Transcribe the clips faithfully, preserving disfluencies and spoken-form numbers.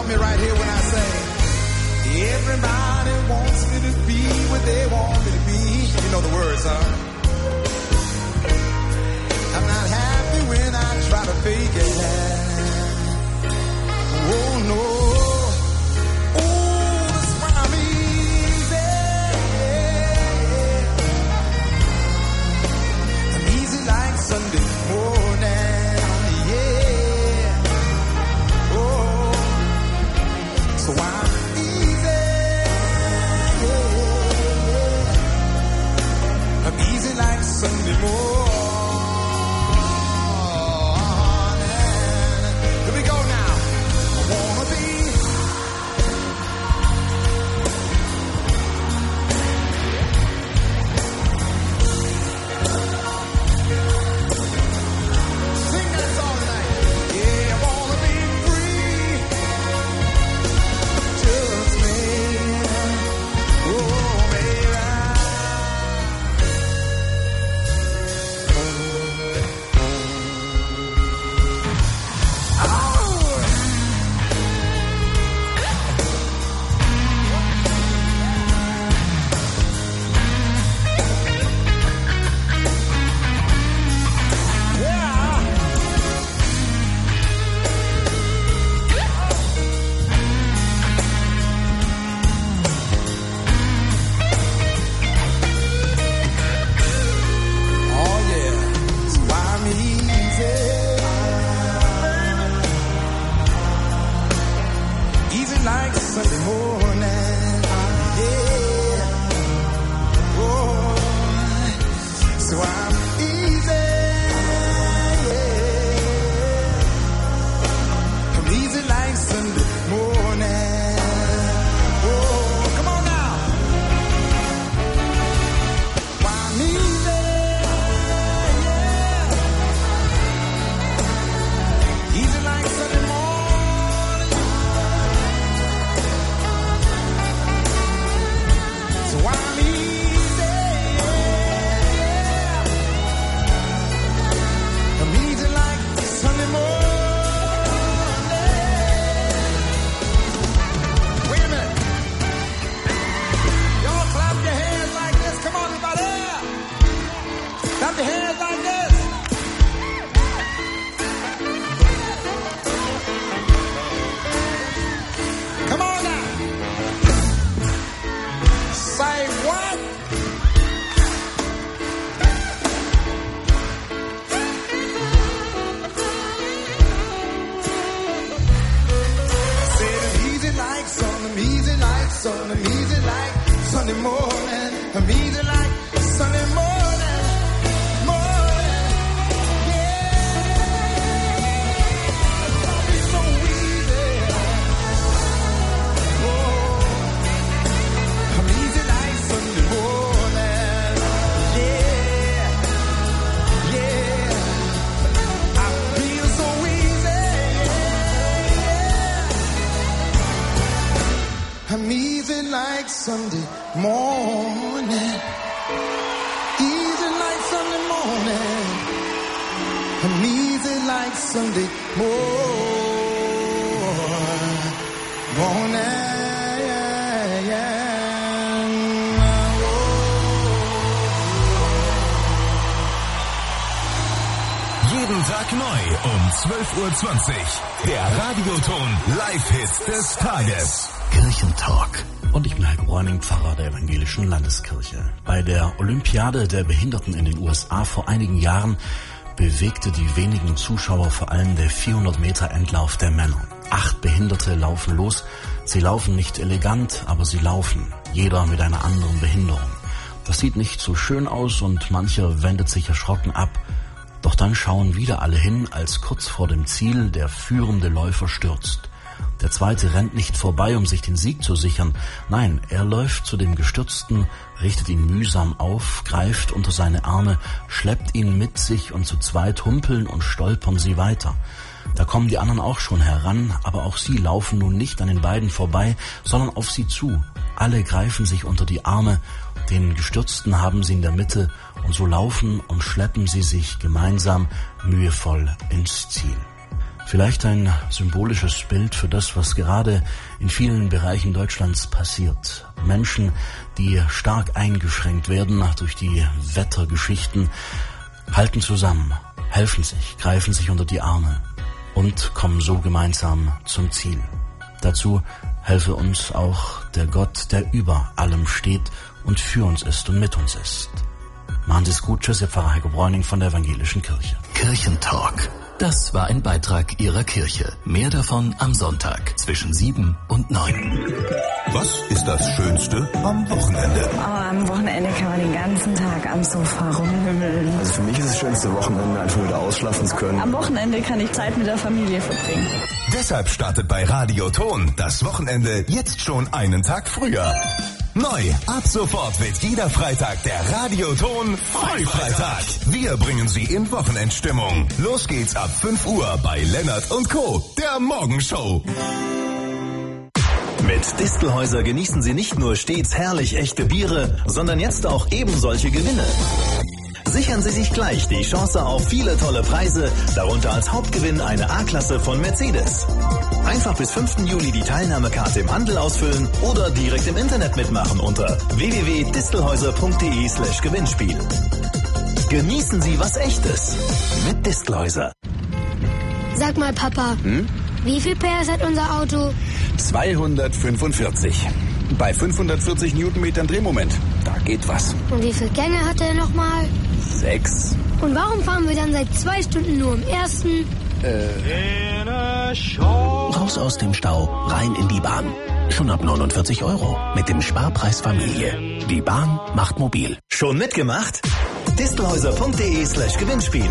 me right here when I say, everybody wants me to be what they want me to be. You know the words, huh? I'm not happy when I try to fake it. Oh no. Oh, that's why I'm easy. I'm easy like Sunday morning. Yeah. Oh. So I'm easy. Yeah. I'm easy like Sunday morning. Sunday morning, easy like Sunday morning. I'm easy like Sunday morning. Jeden Tag neu um zwölf Uhr zwanzig. Der Radioton Live-Hit des Tages. Kirchentalk. Und ich bin Heiko Bräuning, Pfarrer der Evangelischen Landeskirche. Bei der Olympiade der Behinderten in den U S A vor einigen Jahren bewegte die wenigen Zuschauer vor allem der vierhundert Meter Endlauf der Männer. Acht Behinderte laufen los. Sie laufen nicht elegant, aber sie laufen. Jeder mit einer anderen Behinderung. Das sieht nicht so schön aus und mancher wendet sich erschrocken ab. Doch dann schauen wieder alle hin, als kurz vor dem Ziel der führende Läufer stürzt. Der Zweite rennt nicht vorbei, um sich den Sieg zu sichern. Nein, er läuft zu dem Gestürzten, richtet ihn mühsam auf, greift unter seine Arme, schleppt ihn mit sich und zu zweit humpeln und stolpern sie weiter. Da kommen die anderen auch schon heran, aber auch sie laufen nun nicht an den beiden vorbei, sondern auf sie zu. Alle greifen sich unter die Arme, den Gestürzten haben sie in der Mitte und so laufen und schleppen sie sich gemeinsam mühevoll ins Ziel. Vielleicht ein symbolisches Bild für das, was gerade in vielen Bereichen Deutschlands passiert. Menschen, die stark eingeschränkt werden durch die Wettergeschichten, halten zusammen, helfen sich, greifen sich unter die Arme und kommen so gemeinsam zum Ziel. Dazu helfe uns auch der Gott, der über allem steht und für uns ist und mit uns ist. Machen Sie es gut. Tschüss, Ihr Pfarrer Heiko Bräuning von der Evangelischen Kirche. Kirchentalk. Das war ein Beitrag Ihrer Kirche. Mehr davon am Sonntag zwischen sieben und neun. Was ist das Schönste am Wochenende? Oh, am Wochenende kann man den ganzen Tag am Sofa rumhümmeln. Also für mich ist das schönste Wochenende, einfach wieder ausschlafen zu können. Am Wochenende kann ich Zeit mit der Familie verbringen. Deshalb startet bei Radio Ton das Wochenende jetzt schon einen Tag früher. Neu, ab sofort wird jeder Freitag der Radioton Freifreitag. Wir bringen Sie in Wochenendstimmung. Los geht's ab fünf Uhr bei Lennart und Co., der Morgenshow. Mit Distelhäuser genießen Sie nicht nur stets herrlich echte Biere, sondern jetzt auch eben solche Gewinne. Sichern Sie sich gleich die Chance auf viele tolle Preise, darunter als Hauptgewinn eine A-Klasse von Mercedes. Einfach bis fünften Juli die Teilnahmekarte im Handel ausfüllen oder direkt im Internet mitmachen unter w w w punkt distelhäuser punkt d e slash Gewinnspiel. Genießen Sie was Echtes mit Distelhäuser. Sag mal, Papa, hm? Wie viel P S hat unser Auto? zweihundertfünfundvierzig. Bei fünfhundertvierzig Newtonmetern Drehmoment. Da geht was. Und wie viele Gänge hat er nochmal? Sechs. Und warum fahren wir dann seit zwei Stunden nur im ersten? Äh. Raus aus dem Stau, rein in die Bahn. Schon ab neunundvierzig Euro mit dem Sparpreis Familie. Die Bahn macht mobil. Schon mitgemacht? distelhäuser punkt d e slash Gewinnspiel.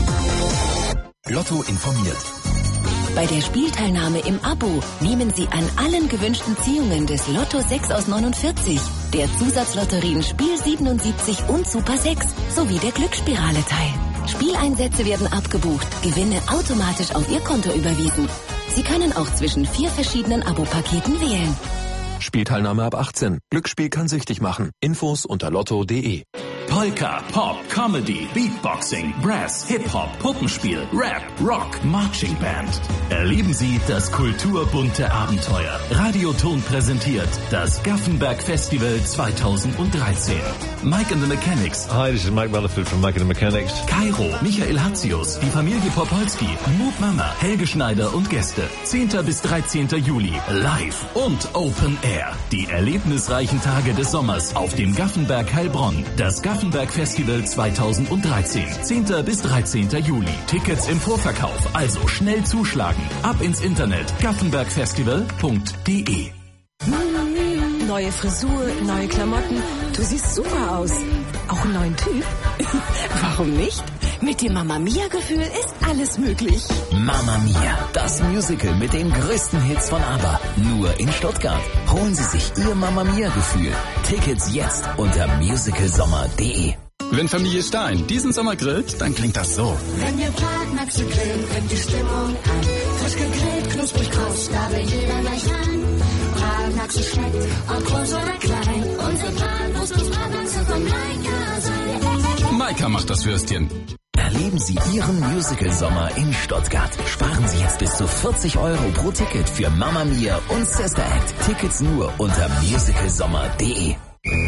Lotto informiert. Bei der Spielteilnahme im Abo nehmen Sie an allen gewünschten Ziehungen des Lotto sechs aus neunundvierzig, der Zusatzlotterien Spiel siebenundsiebzig und Super sechs sowie der Glücksspirale teil. Spieleinsätze werden abgebucht, Gewinne automatisch auf Ihr Konto überwiesen. Sie können auch zwischen vier verschiedenen Abo-Paketen wählen. Spielteilnahme ab achtzehn. Glücksspiel kann süchtig machen. Infos unter lotto punkt d e. Polka, Pop, Comedy, Beatboxing, Brass, Hip-Hop, Puppenspiel, Rap, Rock, Marching Band. Erleben Sie das kulturbunte Abenteuer. Radioton präsentiert das Gaffenberg Festival zweitausenddreizehn. Mike and the Mechanics. Hi, this is Mike Rutherford from Mike and the Mechanics. Kairo, Michael Hatzius, die Familie Popolski, Moop Mama, Helge Schneider und Gäste. zehnten bis dreizehnten Juli. Live und Open Air. Die erlebnisreichen Tage des Sommers auf dem Gaffenberg Heilbronn. Das Gaffenberg Festival zweitausenddreizehn. zehnten bis dreizehnten Juli. Tickets im Vorverkauf. Also schnell zuschlagen. Ab ins Internet. gaffenbergfestival punkt d e. Neue Frisur, neue Klamotten. Du siehst super aus. Auch einen neuen Typ? Warum nicht? Mit dem Mamma Mia-Gefühl ist alles möglich. Mamma Mia, das Musical mit den größten Hits von ABBA. Nur in Stuttgart. Holen Sie sich Ihr Mamma Mia-Gefühl. Tickets jetzt unter musicalsommer punkt d e. Wenn Familie Stein diesen Sommer grillt, dann klingt das so. Wenn wir Bratmaxe grillen, bringt die Stimmung an. Frisch gegrillt, knusprig kross, da will jeder gleich ran. Bratmaxe schmeckt, ob groß oder klein. Unsere Bratwurst und Bratmaxe von Maika sein. Maika macht das Würstchen. Erleben Sie Ihren Musical-Sommer in Stuttgart. Sparen Sie jetzt bis zu vierzig Euro pro Ticket für Mamma Mia und Sister Act. Tickets nur unter musicalsommer punkt d e.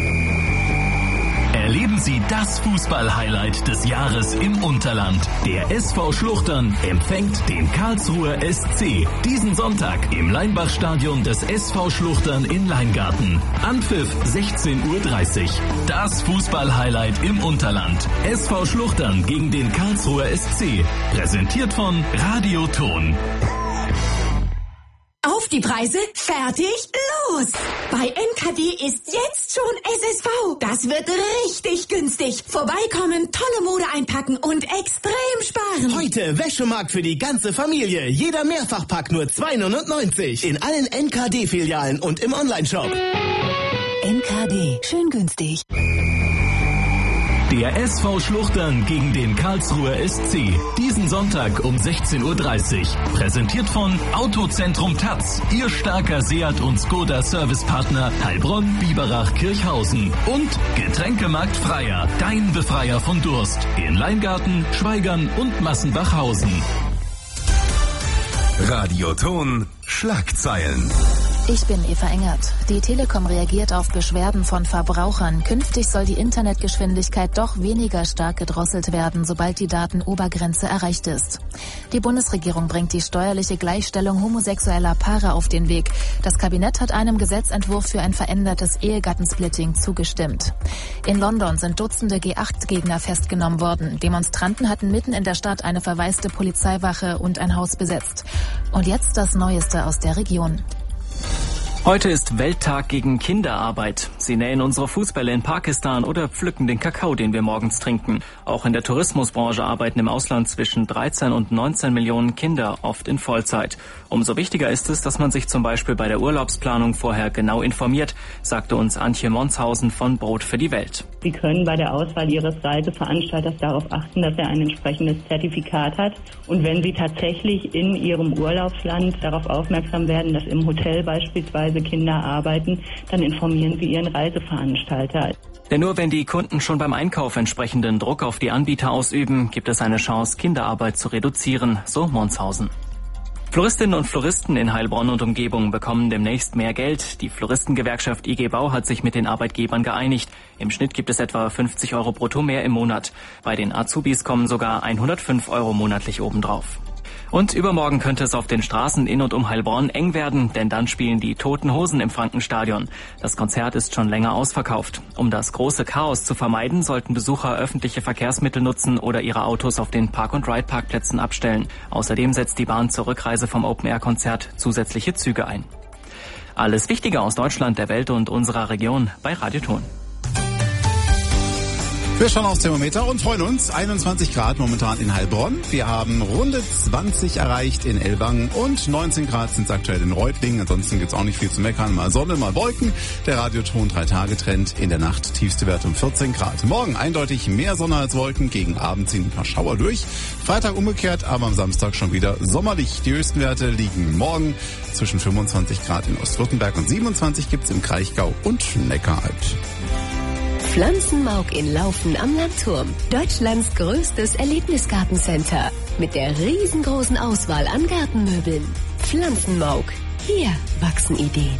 Erleben Sie das Fußball-Highlight des Jahres im Unterland. Der S V Schluchtern empfängt den Karlsruher S C diesen Sonntag im Leinbach-Stadion des S V Schluchtern in Leingarten. Anpfiff sechzehn Uhr dreißig. Das Fußball-Highlight im Unterland. S V Schluchtern gegen den Karlsruher S C. Präsentiert von Radioton. Auf die Preise, fertig, los! Bei N K D ist jetzt schon S S V. Das wird richtig günstig. Vorbeikommen, tolle Mode einpacken und extrem sparen. Heute Wäschemarkt für die ganze Familie. Jeder Mehrfachpack nur zwei neunundneunzig. In allen N K D-Filialen und im Onlineshop. N K D, schön günstig. Der S V Schluchtern gegen den Karlsruher S C. Diesen Sonntag um sechzehn Uhr dreißig. Präsentiert von Autozentrum Taz. Ihr starker Seat und Skoda Servicepartner Heilbronn, Biberach, Kirchhausen. Und Getränkemarkt Freier. Dein Befreier von Durst. In Leingarten, Schweigern und Massenbachhausen. Radioton Schlagzeilen. Ich bin Eva Engert. Die Telekom reagiert auf Beschwerden von Verbrauchern. Künftig soll die Internetgeschwindigkeit doch weniger stark gedrosselt werden, sobald die Datenobergrenze erreicht ist. Die Bundesregierung bringt die steuerliche Gleichstellung homosexueller Paare auf den Weg. Das Kabinett hat einem Gesetzentwurf für ein verändertes Ehegattensplitting zugestimmt. In London sind Dutzende G acht Gegner festgenommen worden. Demonstranten hatten mitten in der Stadt eine verwaiste Polizeiwache und ein Haus besetzt. Und jetzt das Neueste aus der Region. Heute ist Welttag gegen Kinderarbeit. Sie nähen unsere Fußbälle in Pakistan oder pflücken den Kakao, den wir morgens trinken. Auch in der Tourismusbranche arbeiten im Ausland zwischen dreizehn und neunzehn Millionen Kinder, oft in Vollzeit. Umso wichtiger ist es, dass man sich zum Beispiel bei der Urlaubsplanung vorher genau informiert, sagte uns Antje Monshausen von Brot für die Welt. Sie können bei der Auswahl Ihres Reiseveranstalters darauf achten, dass er ein entsprechendes Zertifikat hat. Und wenn Sie tatsächlich in Ihrem Urlaubsland darauf aufmerksam werden, dass im Hotel beispielsweise Kinder arbeiten, dann informieren Sie Ihren Reiseveranstalter. Denn nur wenn die Kunden schon beim Einkauf entsprechenden Druck auf die Anbieter ausüben, gibt es eine Chance, Kinderarbeit zu reduzieren, so Monshausen. Floristinnen und Floristen in Heilbronn und Umgebung bekommen demnächst mehr Geld. Die Floristengewerkschaft I G Bau hat sich mit den Arbeitgebern geeinigt. Im Schnitt gibt es etwa fünfzig Euro brutto mehr im Monat. Bei den Azubis kommen sogar hundertfünf Euro monatlich obendrauf. Und übermorgen könnte es auf den Straßen in und um Heilbronn eng werden, denn dann spielen die Toten Hosen im Frankenstadion. Das Konzert ist schon länger ausverkauft. Um das große Chaos zu vermeiden, sollten Besucher öffentliche Verkehrsmittel nutzen oder ihre Autos auf den Park-and-Ride-Parkplätzen abstellen. Außerdem setzt die Bahn zur Rückreise vom Open-Air-Konzert zusätzliche Züge ein. Alles Wichtige aus Deutschland, der Welt und unserer Region bei Radioton. Wir schauen aufs Thermometer und freuen uns. einundzwanzig Grad momentan in Heilbronn. Wir haben Runde zwanzig erreicht in Ellwangen und neunzehn Grad sind es aktuell in Reutlingen. Ansonsten gibt's auch nicht viel zu meckern. Mal Sonne, mal Wolken. Der Radioton drei Tage Trend. In der Nacht tiefste Wert um vierzehn Grad. Morgen eindeutig mehr Sonne als Wolken. Gegen Abend ziehen ein paar Schauer durch. Freitag umgekehrt, aber am Samstag schon wieder sommerlich. Die höchsten Werte liegen morgen zwischen fünfundzwanzig Grad in Ostwürttemberg und siebenundzwanzig gibt's im Kraichgau und Neckaralb. Pflanzenmauk in Laufen am Landturm. Deutschlands größtes Erlebnisgartencenter. Mit der riesengroßen Auswahl an Gartenmöbeln. Pflanzenmauk. Hier wachsen Ideen.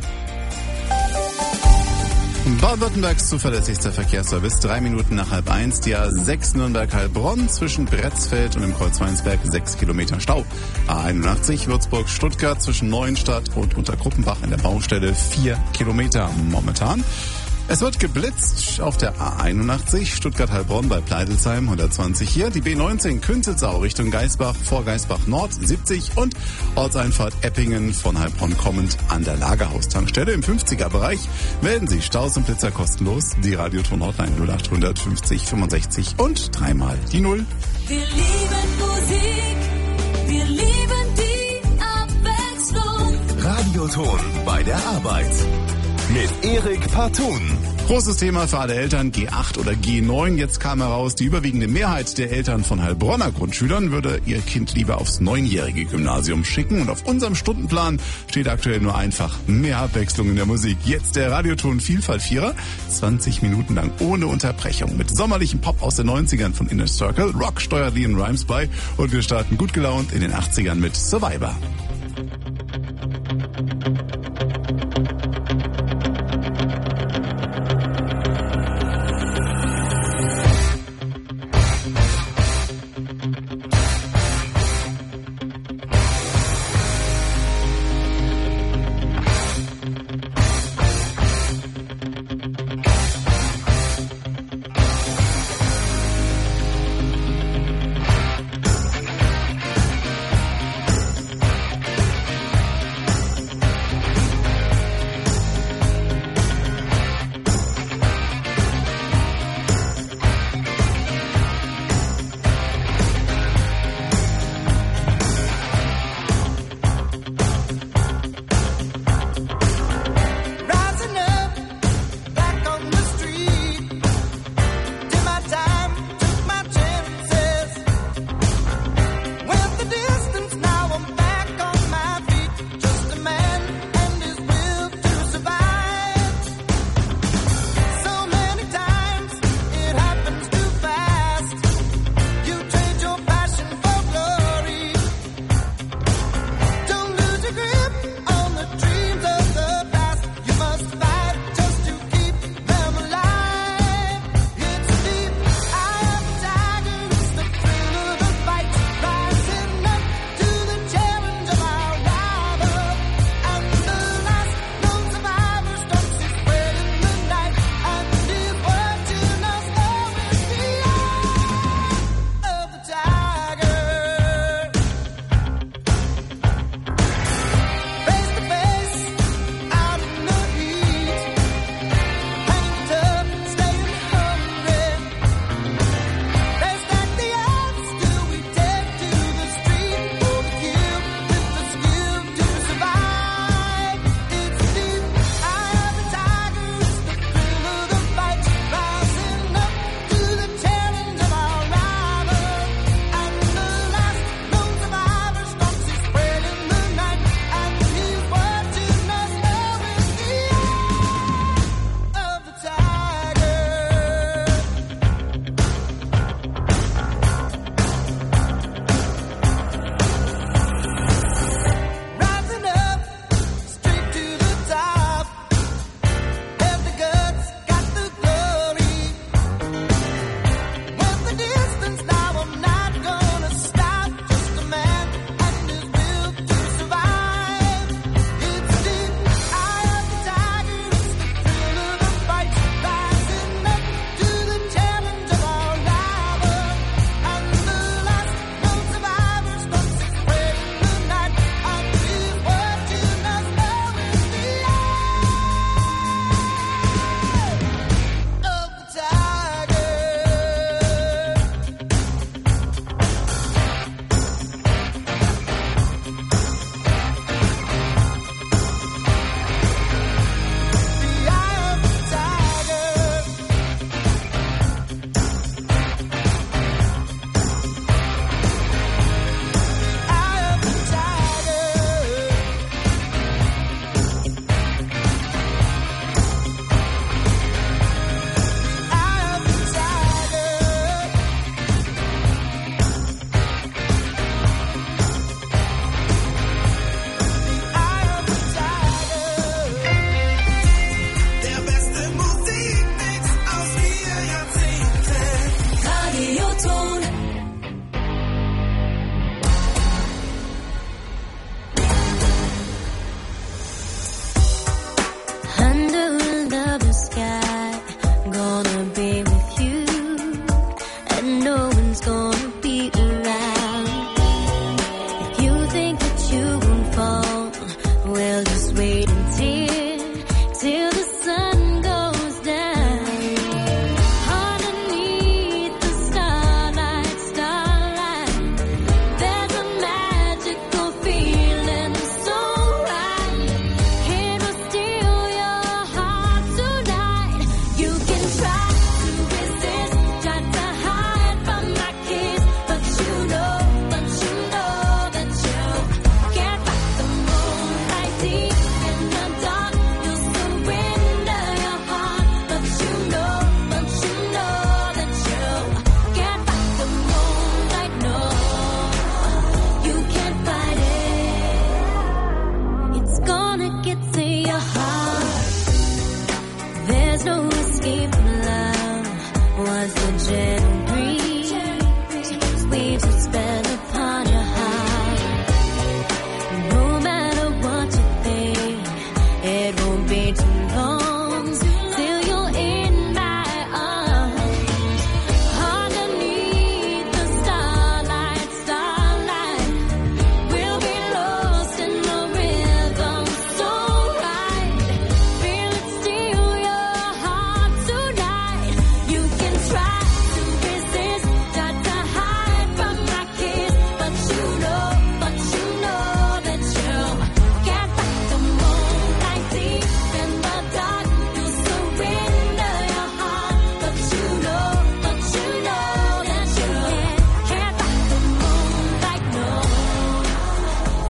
Baden-Württembergs zuverlässigster Verkehrsservice. Drei Minuten nach halb eins. Die A sechs Nürnberg-Heilbronn zwischen Bretzfeld und dem Kreuzweinsberg sechs Kilometer Stau. A einundachtzig Würzburg-Stuttgart zwischen Neuenstadt und Untergruppenbach in der Baustelle vier Kilometer momentan. Es wird geblitzt auf der A einundachtzig Stuttgart-Heilbronn bei Pleidelsheim hundertzwanzig hier, die B neunzehn Künzelsau Richtung Geisbach vor Geisbach Nord siebzig und Ortseinfahrt Eppingen von Heilbronn kommend an der Lagerhaustankstelle im fünfziger Bereich. Melden Sie Staus und Blitzer kostenlos. Die Radioton-Hotline null achthundert fünfzig fünfundsechzig und dreimal die Null. Wir lieben Musik, wir lieben die Abwechslung. Radioton bei der Arbeit. Mit Erik Partun. Großes Thema für alle Eltern, G acht oder G neun. Jetzt kam heraus, die überwiegende Mehrheit der Eltern von Heilbronner Grundschülern würde ihr Kind lieber aufs neunjährige Gymnasium schicken. Und auf unserem Stundenplan steht aktuell nur einfach mehr Abwechslung in der Musik. Jetzt der Radioton Vielfalt-Vierer. zwanzig Minuten lang ohne Unterbrechung. Mit sommerlichem Pop aus den neunzigern von Inner Circle. Rock steuert Leon Rimes bei. Und wir starten gut gelaunt in den achtzigern mit Survivor.